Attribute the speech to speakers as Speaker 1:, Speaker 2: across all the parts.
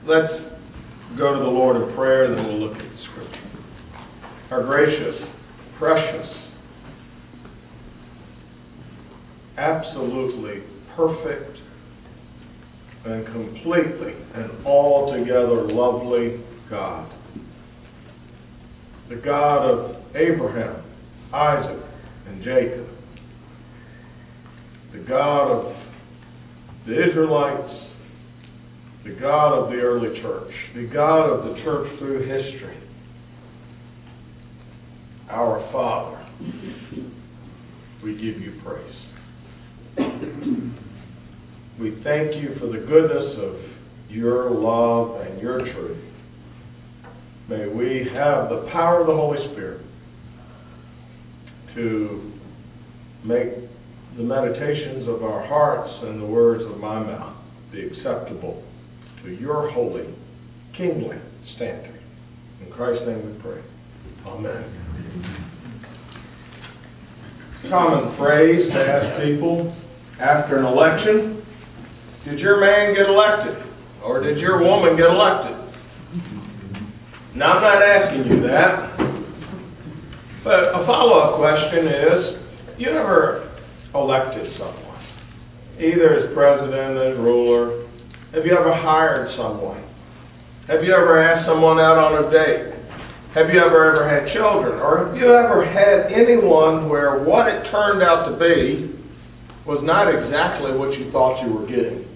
Speaker 1: Let's go to the Lord in prayer, then we'll look at the Scripture. Our gracious, precious, absolutely perfect, and completely and altogether lovely God. The God of Abraham, Isaac, and Jacob. The God of the Israelites. The God of the early church. The God of the church through history. Our Father. We give you praise. We thank you for the goodness of your love and your truth. May we have the power of the Holy Spirit to make the meditations of our hearts and the words of my mouth be acceptable to your holy, kingly standard. In Christ's name we pray. Amen. Common phrase to ask people after an election, did your man get elected? Or did your woman get elected? Now, I'm not asking you that. But a follow-up question is, you ever elected someone? Either as president, as ruler. Have you ever hired someone? Have you ever asked someone out on a date? Have you ever had children? Or have you ever had anyone where what it turned out to be was not exactly what you thought you were getting?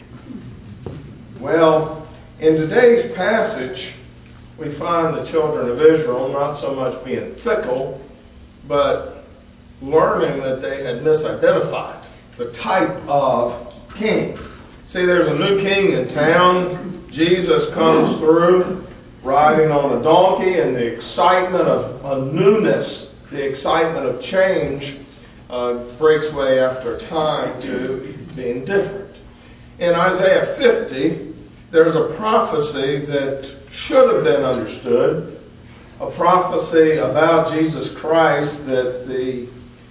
Speaker 1: Well, in today's passage, we find the children of Israel not so much being fickle, but learning that they had misidentified the type of king. See, there's a new king in town. Jesus comes through riding on a donkey, and the excitement of a newness, the excitement of change, breaks way after time to being different. In Isaiah 50, there's a prophecy that should have been understood, a prophecy about Jesus Christ that the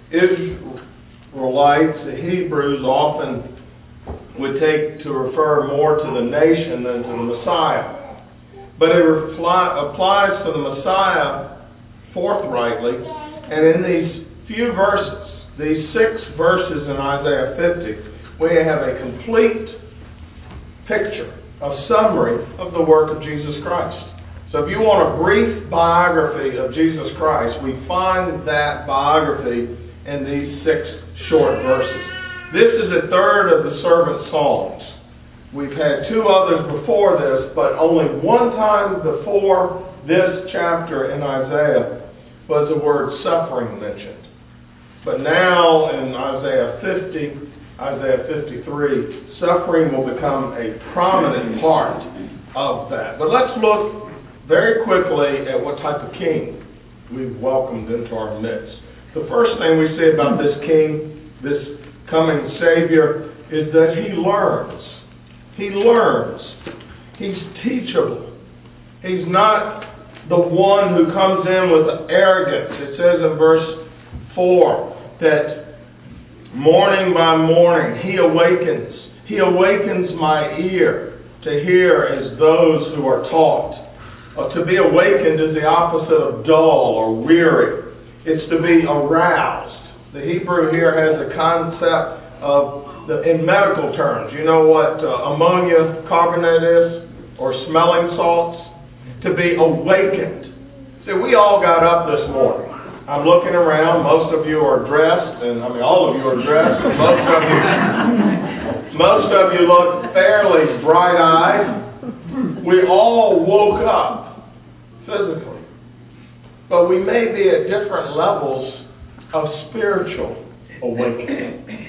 Speaker 1: Israelites, the Hebrews, often would take to refer more to the nation than to the Messiah. But it applies to the Messiah forthrightly, and in these few verses, these 6 verses in Isaiah 50, we have a complete picture, a summary of the work of Jesus Christ. So if you want a brief biography of Jesus Christ, we find that biography in these 6 short verses. This is a third of the servant songs. We've had 2 others before this, but only one time before this chapter in Isaiah was the word suffering mentioned. But now in Isaiah 50, Isaiah 53, suffering will become a prominent part of that. But let's look very quickly at what type of king we've welcomed into our midst. The first thing we see about this king, this coming Savior, is that he learns. He learns. He's teachable. He's not the one who comes in with arrogance. It says in verse 4 that morning by morning he awakens. He awakens my ear to hear as those who are taught. To be awakened is the opposite of dull or weary. It's to be aroused. The Hebrew here has the concept of, in medical terms, you know what ammonia carbonate is? Or smelling salts? To be awakened. See, we all got up this morning. I'm looking around. Most of you are dressed, and all of you are dressed. And most of you look fairly bright-eyed. We all woke up physically, but we may be at different levels of spiritual awakening.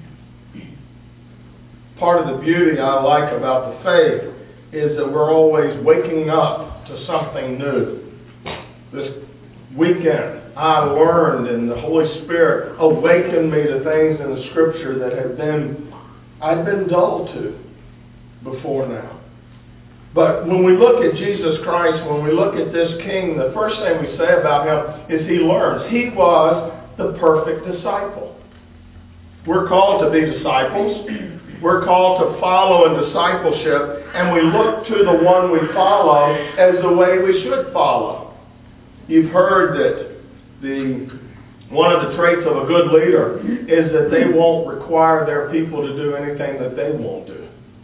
Speaker 1: Part of the beauty I like about the faith is that we're always waking up to something new. This weekend, I learned, and the Holy Spirit awakened me to things in the Scripture that I'd been dull to before now. But when we look at Jesus Christ, when we look at this King, the first thing we say about him is he learns. He was the perfect disciple. We're called to be disciples. We're called to follow in discipleship, and we look to the one we follow as the way we should follow. You've heard that one of the traits of a good leader is that they won't require their people to do anything that they won't do.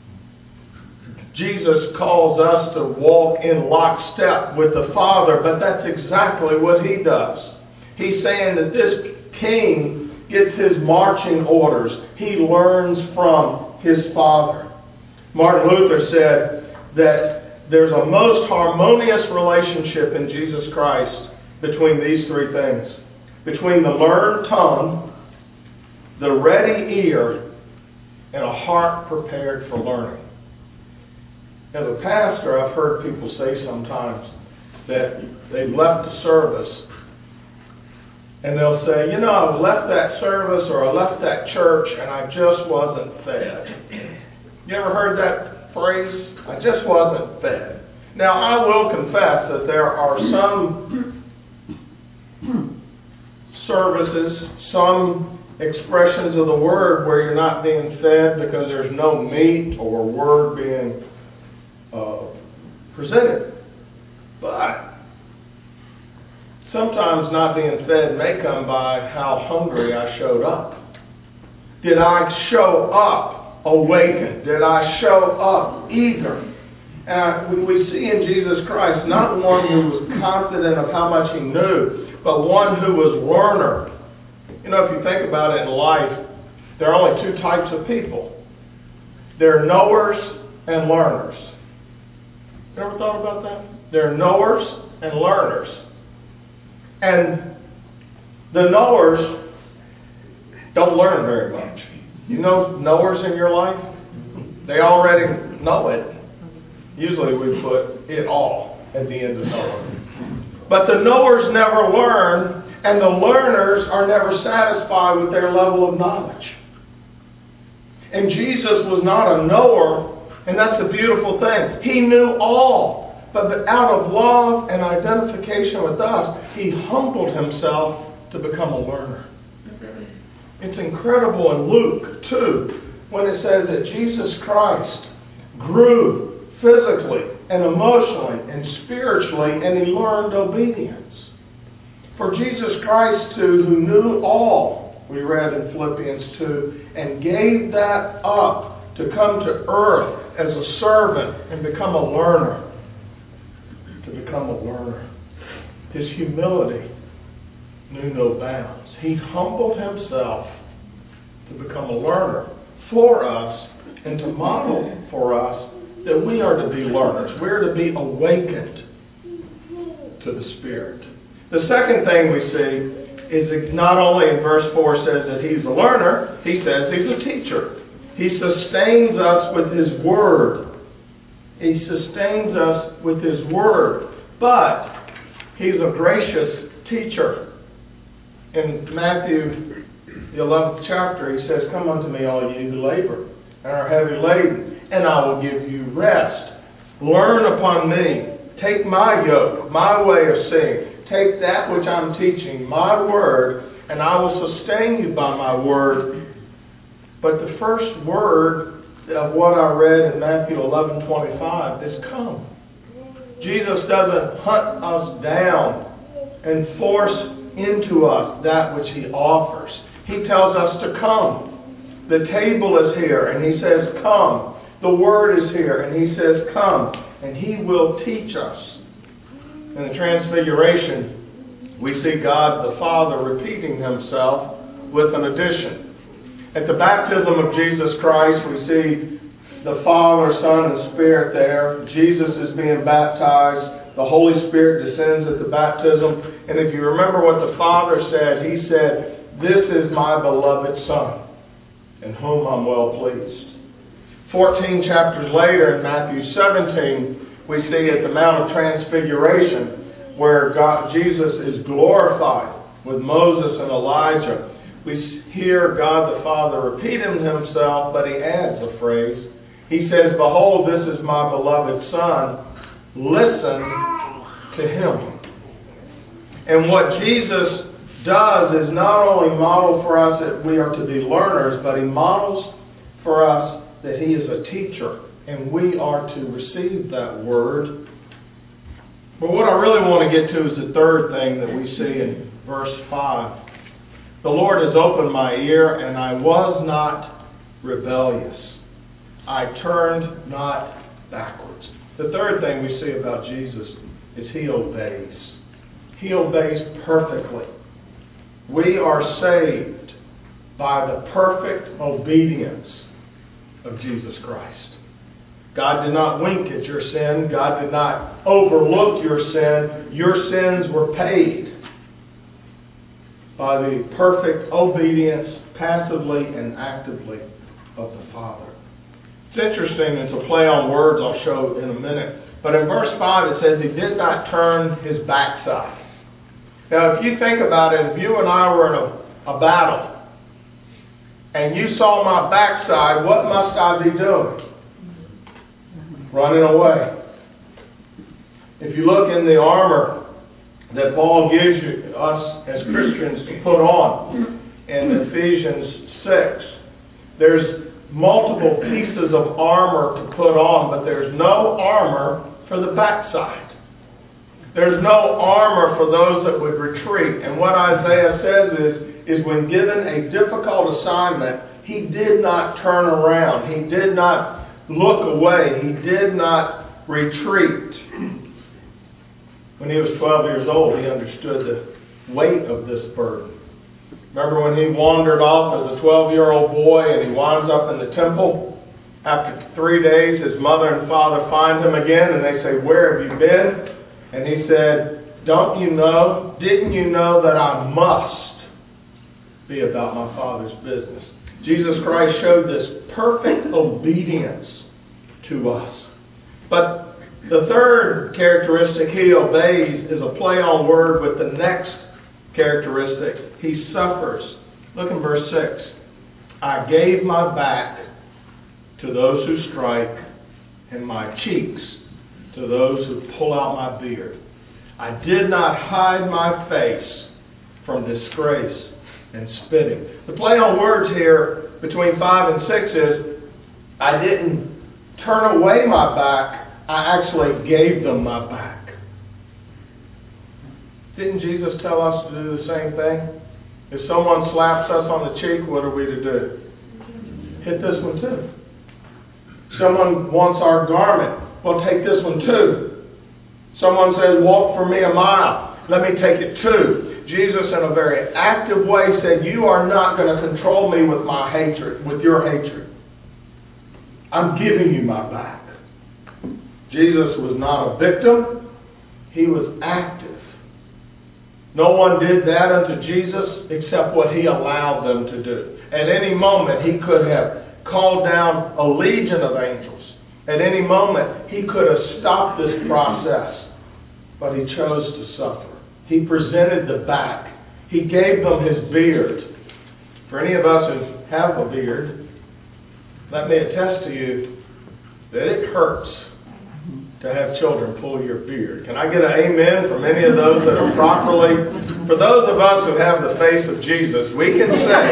Speaker 1: Jesus calls us to walk in lockstep with the Father, but that's exactly what he does. He's saying that this king gets his marching orders. He learns from his Father. Martin Luther said that there's a most harmonious relationship in Jesus Christ between these three things. Between the learned tongue, the ready ear, and a heart prepared for learning. As a pastor, I've heard people say sometimes that they've left the service and they'll say, I left that service or I left that church and I just wasn't fed. You ever heard that phrase? I just wasn't fed. Now, I will confess that there are some services, some expressions of the word where you're not being fed because there's no meat or word being presented. But sometimes not being fed may come by how hungry I showed up. Did I show up awakened? Did I show up eager? And we see in Jesus Christ not one who was confident of how much he knew, but one who was learner. If you think about it in life, there are only two types of people. There are knowers and learners. You ever thought about that? There are knowers and learners. And the knowers don't learn very much. You know knowers in your life? They already know it. Usually we put it all at the end of knower. But the knowers never learn, and the learners are never satisfied with their level of knowledge. And Jesus was not a knower. And that's the beautiful thing. He knew all. But out of love and identification with us, he humbled himself to become a learner. It's incredible in Luke 2 when it says that Jesus Christ grew physically and emotionally and spiritually, and he learned obedience. For Jesus Christ, too, who knew all, we read in Philippians 2, and gave that up to come to earth as a servant and become a learner. To become a learner. His humility knew no bounds. He humbled himself to become a learner for us and to model for us that we are to be learners. We're to be awakened to the Spirit. The second thing we see is that not only in verse 4 says that he's a learner, he says he's a teacher. He sustains us with his word. He sustains us with his word. But he's a gracious teacher. In Matthew, the 11th chapter, he says, "Come unto me, all ye who labor and are heavy laden, and I will give you rest. Learn upon me. Take my yoke, my way of saying. Take that which I'm teaching, my word, and I will sustain you by my word." But the first word of what I read in Matthew 11:25 is come. Jesus doesn't hunt us down and force into us that which he offers. He tells us to come. The table is here, and he says, come. The word is here, and he says, come. And he will teach us. In the Transfiguration, we see God the Father repeating himself with an addition. At the baptism of Jesus Christ, we see the Father, Son, and Spirit there. Jesus is being baptized. The Holy Spirit descends at the baptism. And if you remember what the Father said, he said, "This is my beloved Son, in whom I'm well pleased." 14 chapters later in Matthew 17, we see at the Mount of Transfiguration, where Jesus is glorified with Moses and Elijah. We hear God the Father repeating himself, but he adds a phrase. He says, "Behold, this is my beloved Son. Listen to him." And what Jesus does is not only model for us that we are to be learners, but he models for us that He is a teacher, and we are to receive that word. But what I really want to get to is the third thing that we see in verse 5. The Lord has opened my ear, and I was not rebellious. I turned not backwards. The third thing we see about Jesus is He obeys. He obeys perfectly. We are saved by the perfect obedience of Jesus Christ. God did not wink at your sin. God did not overlook your sin. Your sins were paid by the perfect obedience, passively and actively, of the Father. It's interesting. It's a play on words I'll show in a minute. But in verse 5 it says He did not turn His backside. Now if you think about it, if you and I were in a battle and you saw my backside, what must I be doing? Running away. If you look in the armor that Paul gives us as Christians to put on in Ephesians 6, there's multiple pieces of armor to put on, but there's no armor for the backside. There's no armor for those that would retreat. And what Isaiah says is when given a difficult assignment, he did not turn around. He did not look away. He did not retreat. When he was 12 years old, he understood the weight of this burden. Remember when he wandered off as a 12-year-old boy and he winds up in the temple? After 3 days, his mother and father find him again and they say, "Where have you been?" And he said, "Don't you know? Didn't you know that I must be about my Father's business?" Jesus Christ showed this perfect obedience to us. But the third characteristic, He obeys, is a play on word with the next characteristic. He suffers. Look in verse 6. I gave my back to those who strike, and my cheeks to those who pull out my beard. I did not hide my face from disgrace and spitting. The play on words here between 5 and 6 is, I didn't turn away my back, I actually gave them my back. Didn't Jesus tell us to do the same thing? If someone slaps us on the cheek, what are we to do? Hit this one too. Someone wants our garment, well, take this one too. Someone says, walk for me a mile, let me take it too. Jesus, in a very active way, said, you are not going to control me with my hatred, with your hatred. I'm giving you my back. Jesus was not a victim. He was active. No one did that unto Jesus except what He allowed them to do. At any moment, He could have called down a legion of angels. At any moment, He could have stopped this process. But He chose to suffer. He presented the back. He gave them His beard. For any of us who have a beard, let me attest to you that it hurts to have children pull your beard. Can I get an amen from any of those that are properly? For those of us who have the face of Jesus, we can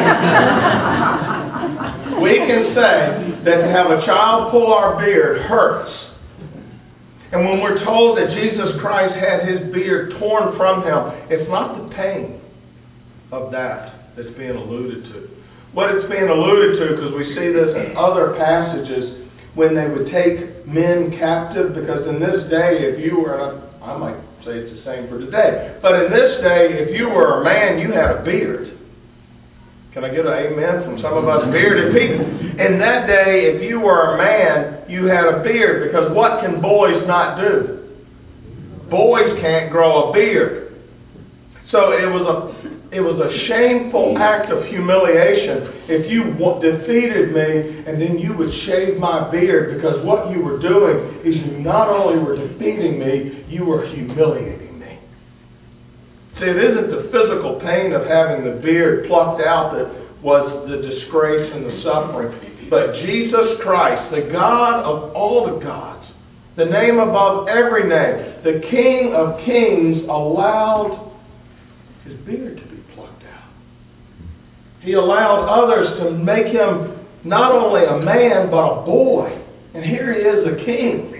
Speaker 1: say that to have a child pull our beard hurts. And when we're told that Jesus Christ had His beard torn from Him, it's not the pain of that that's being alluded to. What it's being alluded to, because we see this in other passages, when they would take men captive, because in this day, if you were, I might say it's the same for today, but in this day, if you were a man, you had a beard. Can I get an amen from some of us bearded people? In that day, if you were a man, you had a beard, because what can boys not do? Boys can't grow a beard. So it was a shameful act of humiliation if you defeated me and then you would shave my beard, because what you were doing is you not only were defeating me, you were humiliating me. See, it isn't the physical pain of having the beard plucked out that was the disgrace and the suffering, but Jesus Christ, the God of all the gods, the name above every name, the King of kings, allowed His beard to be plucked out. He allowed others to make Him not only a man, but a boy. And here he is, a king.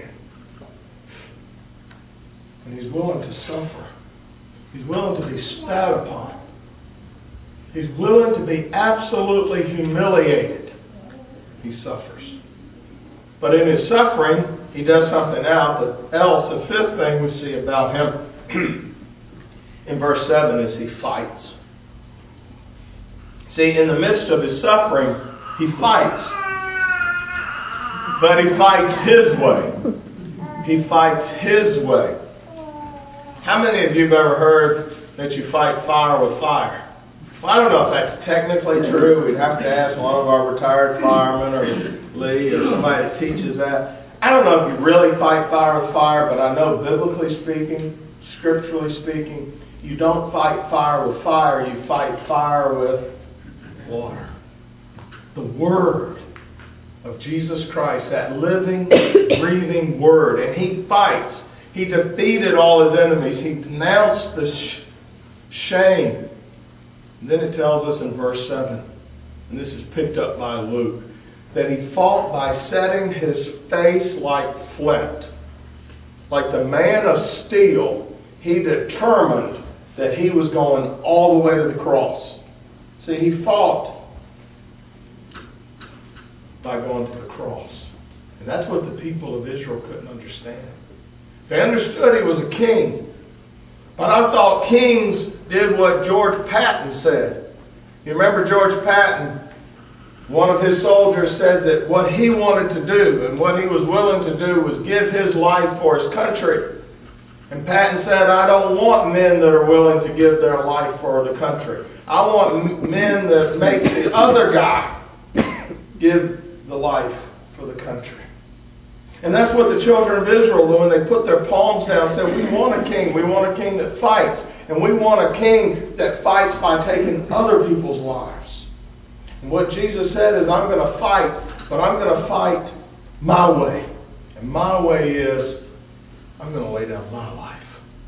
Speaker 1: And he's willing to suffer. He's willing to be spat upon. He's willing to be absolutely humiliated. He suffers. But in his suffering, he does something else. The fifth thing we see about him in verse 7 is he fights. See, in the midst of his suffering, he fights. But he fights his way. He fights his way. How many of you have ever heard that you fight fire with fire? Well, I don't know if that's technically true. We'd have to ask one of our retired firemen or Lee or somebody that teaches that. I don't know if you really fight fire with fire, but I know biblically speaking, scripturally speaking, you don't fight fire with fire, you fight fire with water. The Word of Jesus Christ, that living, breathing Word. And he fights. He defeated all his enemies. He denounced the shame. And then it tells us in verse 7, and this is picked up by Luke, that he fought by setting his face like flint. Like the man of steel, he determined that he was going all the way to the cross. See, he fought by going to the cross. And that's what the people of Israel couldn't understand. They understood he was a king. But I thought kings did what George Patton said. You remember George Patton? One of his soldiers said that what he wanted to do and what he was willing to do was give his life for his country. And Patton said, I don't want men that are willing to give their life for the country. I want men that make the other guy give the life for the country. And that's what the children of Israel, when they put their palms down, said, we want a king. We want a king that fights. And we want a king that fights by taking other people's lives. And what Jesus said is, I'm going to fight, but I'm going to fight my way. And my way is, I'm going to lay down my life.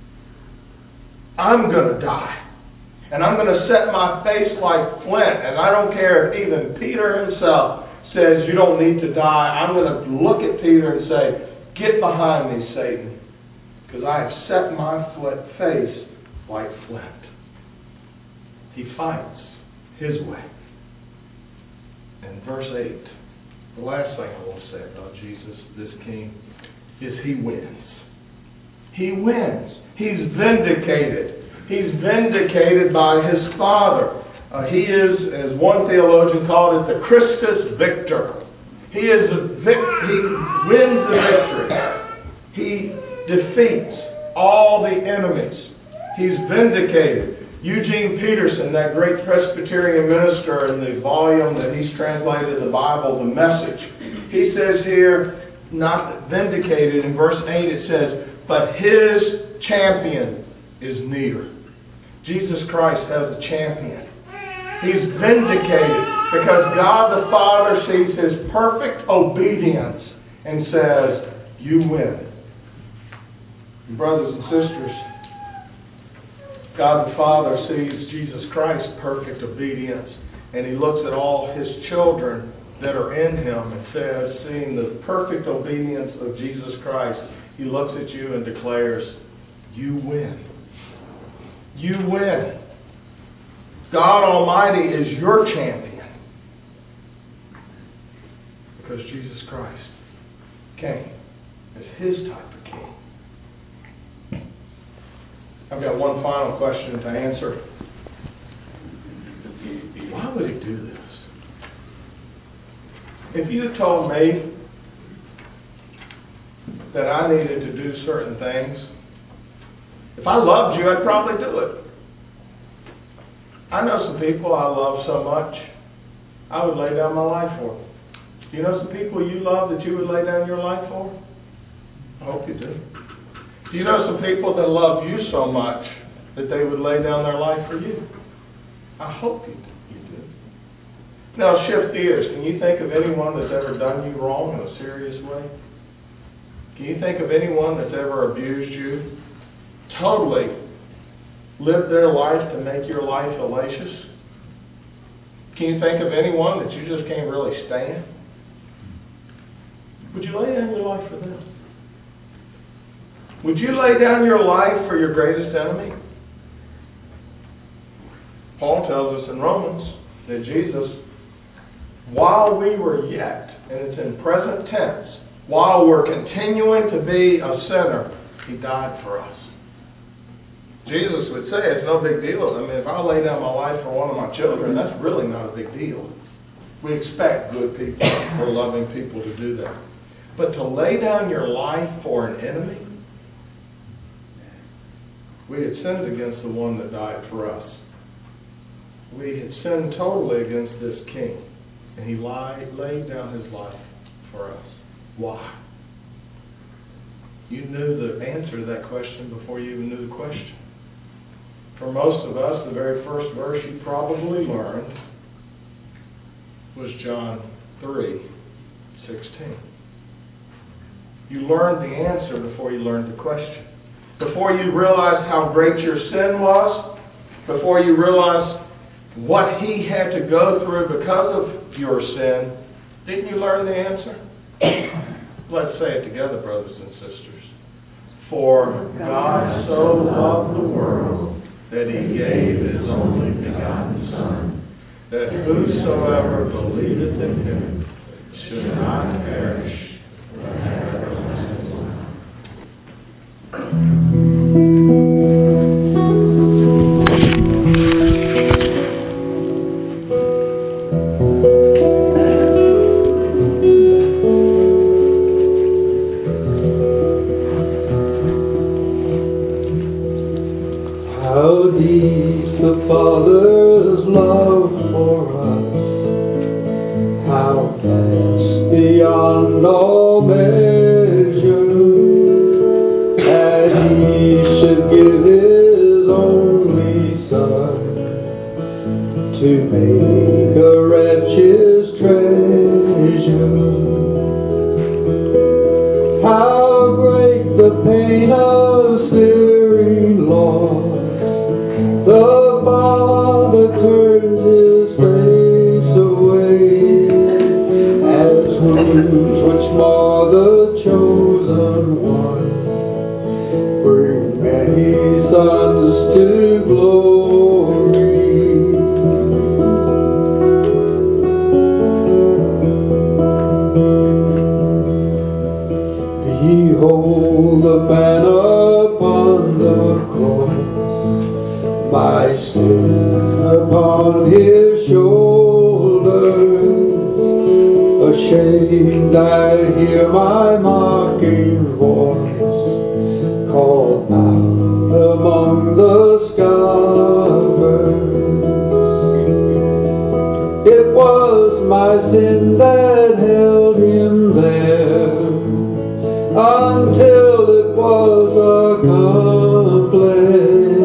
Speaker 1: I'm going to die. And I'm going to set my face like flint. And I don't care if even Peter himself says you don't need to die. I'm going to look at Peter and say, get behind me, Satan. Because I have set my face like flint. He fights his way. And verse 8, the last thing I want to say about Jesus, this king, is he wins. He wins. He's vindicated. He's vindicated by his Father. He is, as one theologian called it, the Christus Victor. He wins the victory. He defeats all the enemies. He's vindicated. Eugene Peterson, that great Presbyterian minister in the volume that he's translated the Bible, The Message, he says here, not vindicated, in verse 8 it says, but his champion is near. Jesus Christ has a champion. He's vindicated because God the Father sees his perfect obedience and says, you win. And brothers and sisters, God the Father sees Jesus Christ's perfect obedience, and he looks at all his children that are in him and says, seeing the perfect obedience of Jesus Christ, he looks at you and declares, you win. You win. God Almighty is your champion because Jesus Christ came as his type of king. I've got one final question to answer. Why would he do this? If you had told me that I needed to do certain things, if I loved you, I'd probably do it. I know some people I love so much, I would lay down my life for. Do you know some people you love that you would lay down your life for? I hope you do. Do you know some people that love you so much that they would lay down their life for you? I hope you do. Now shift gears. Can you think of anyone that's ever done you wrong in a serious way? Can you think of anyone that's ever abused you? Totally lived their life to make your life hellacious? Can you think of anyone that you just can't really stand? Would you lay down your life for them? Would you lay down your life for your greatest enemy? Paul tells us in Romans that Jesus, while we were yet, and it's in present tense, while we're continuing to be a sinner, He died for us. Jesus would say it's no big deal. I mean, if I lay down my life for one of my children, that's really not a big deal. We expect good people or loving people to do that. But to lay down your life for an enemy, we had sinned against the one that died for us. We had sinned totally against this king. And He laid down His life for us. Why? You knew the answer to that question before you even knew the question. For most of us, the very first verse you probably learned was John 3:16. You learned the answer before you learned the question. Before you realized how great your sin was, before you realized what He had to go through because of your sin, didn't you learn the answer? Let's say it together, brothers and sisters. For God so loved the world that He gave His only begotten Son, that whosoever believeth in Him should not perish, but have everlasting life.
Speaker 2: How deep the Father's love for us, how vast beyond all measure, that He should give His only Son to make a wretch His treasure. How great the pain of searing loss, the Father turns His face away, as wounds which mar the chosen one bring many sons to glory. Behold the man upon the cross, my sin upon His shoulders. Ashamed I hear my mocking voice call out among the scoffers. It was my sin that held Him there until it was accomplished.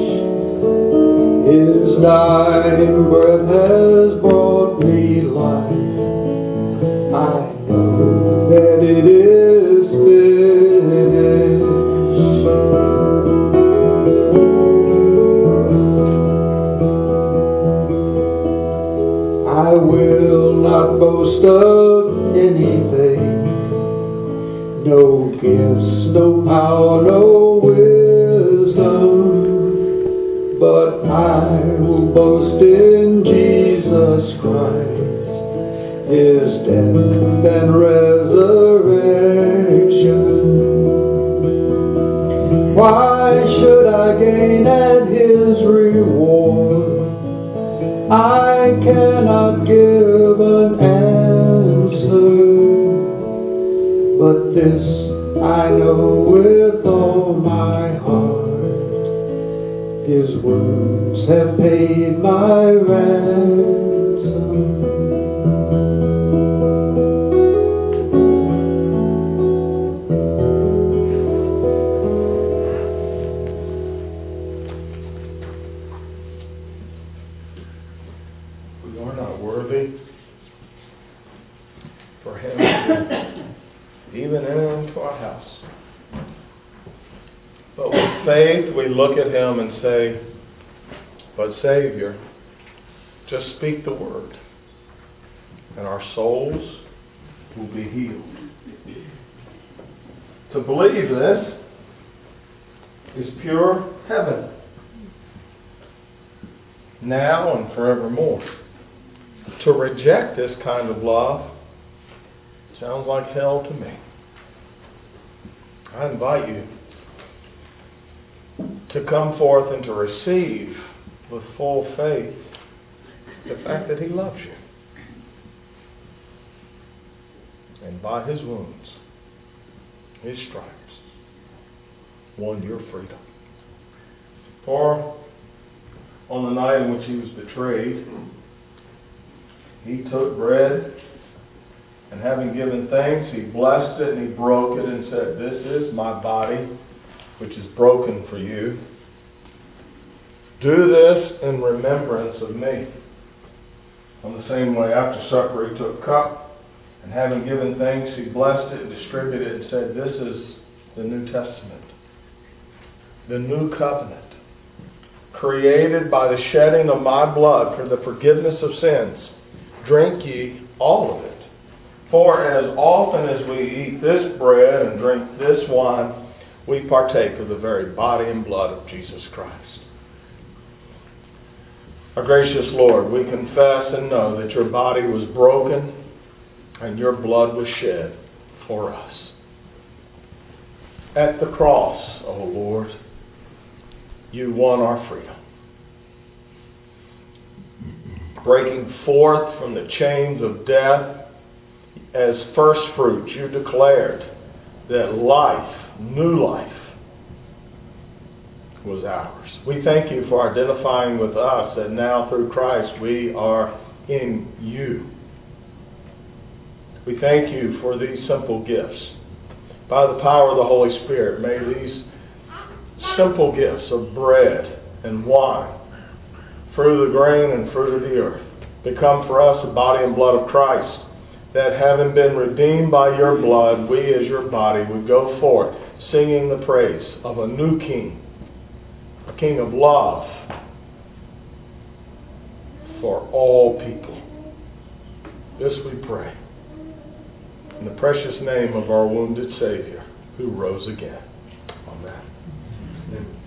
Speaker 2: His dying breath has brought me life. I know that it is finished. I will not boast of anything, no gifts, no power, no wisdom, but I will boast in Jesus Christ, His death and resurrection. Why should I gain at His reward? I cannot give an answer, but this I know with all my heart: His wounds have paid my ransom.
Speaker 1: We are not worthy for Him to even enter into our house. But with faith, we look at Him and say, but Savior, Just speak the word, and our souls will be healed. To believe this is pure heaven, now and forevermore. To reject this kind of love sounds like hell to me. I invite you to come forth and to receive with full faith the fact that He loves you. And by His wounds, His stripes, won your freedom. For on the night in which He was betrayed, He took bread, and having given thanks, He blessed it and He broke it and said, "This is my body, which is broken for you. Do this in remembrance of me." On the same way, after supper, He took cup, and having given thanks, He blessed it and distributed it and said, "This is the New Testament, the new covenant, created by the shedding of my blood for the forgiveness of sins. Drink ye all of it. For as often as we eat this bread and drink this wine, we partake of the very body and blood of Jesus Christ." Our gracious Lord, we confess and know that your body was broken and your blood was shed for us. At the cross, O Lord, you won our freedom. Breaking forth from the chains of death, as first fruits, you declared that life, new life, was ours. We thank you for identifying with us, that now through Christ we are in you. We thank you for these simple gifts. By the power of the Holy Spirit, may these simple gifts of bread and wine, fruit of the grain and fruit of the earth, become for us the body and blood of Christ, that having been redeemed by your blood, we as your body would go forth singing the praise of a new King, a King of love for all people. This we pray in the precious name of our wounded Savior, who rose again. Amen.